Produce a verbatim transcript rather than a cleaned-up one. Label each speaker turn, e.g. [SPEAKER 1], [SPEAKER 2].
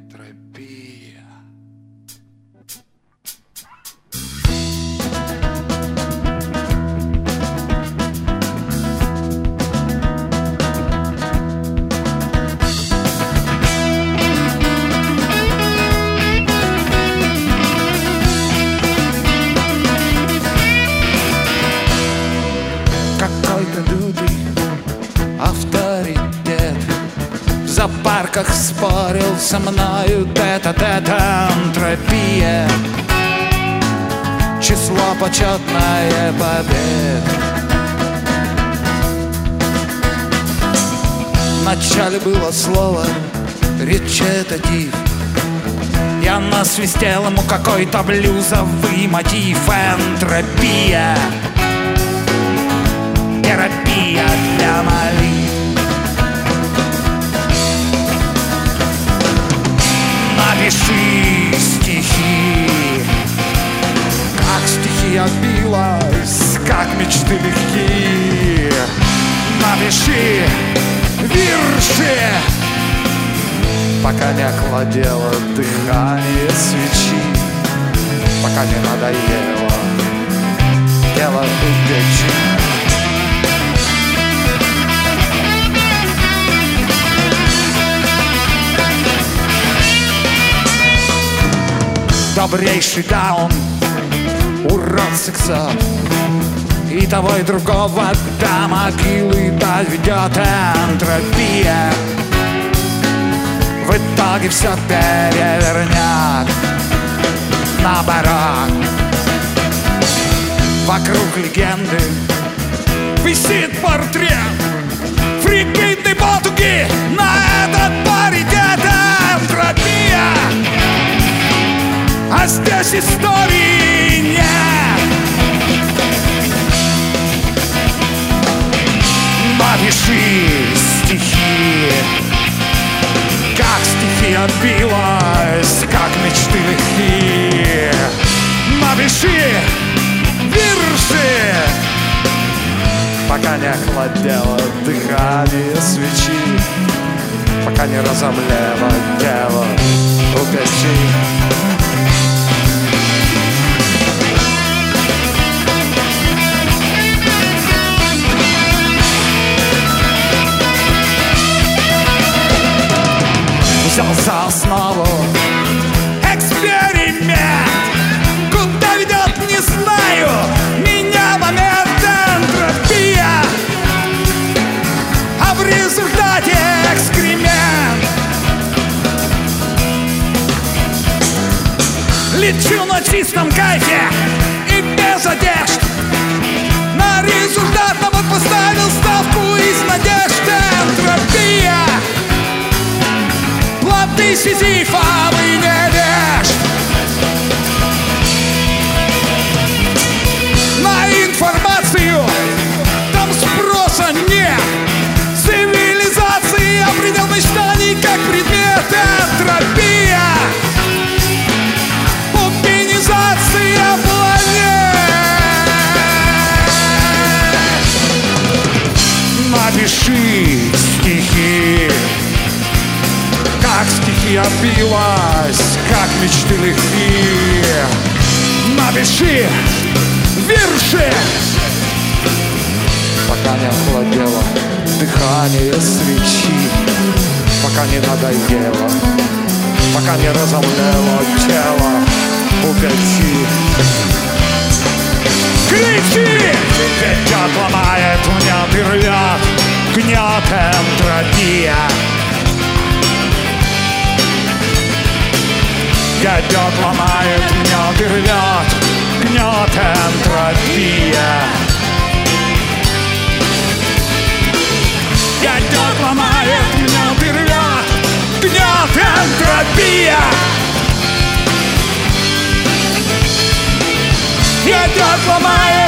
[SPEAKER 1] Энтропия.
[SPEAKER 2] Какой-то лютый авторитет в зоопарках спорил со мною тет-а-тет. Энтропия, число почетное побед. Вначале было слово речитатив. Я насвистел ему какой-то блюзовый мотив. Энтропия, терапия для молитв. Напиши стихи, как стихия билась, как мечты легкие. Напиши вирши, пока не охладело дыхание свечи, пока не надоело дело у печи. Добрейший даун, урод сексот, и того и другого до могилы доведет. Энтропия в итоге все перевернет наоборот. Вокруг легенды висит портрет фригидной потуги на этот паритет. Энтропия, а здесь истории нет. Напиши стихи, как стихия билась, как мечты легкие. Напиши вирши, пока не охладело дыхание свечи, пока не разомлело тело у печи. Взял за основу эксперимент. Куда ведет, не знаю, меня момент. Энтропия, а в результате экскремент. Лечу на чистом кайфе и без одежд. На результат нам вот поставил ставку из надежд. Энтропия, плоды сизифовый невежд. На информацию там спроса нет. Цивилизация предел мечтаний как предмет. Энтропия, пупинизация планет. Напиши стихи, как стихия билась, как мечты легкие. Напиши вирши, пока не охладело дыхание свечи, пока не надоело, пока не разомлело тело у печи. Кричи! Ведет, ломает, мнет и рвет, гнет энтропия. Идет, ломает, мнет и рвет, гнет энтропия. Идет, ломает, мнет и рвет, гнет энтропия. Идет, ломает.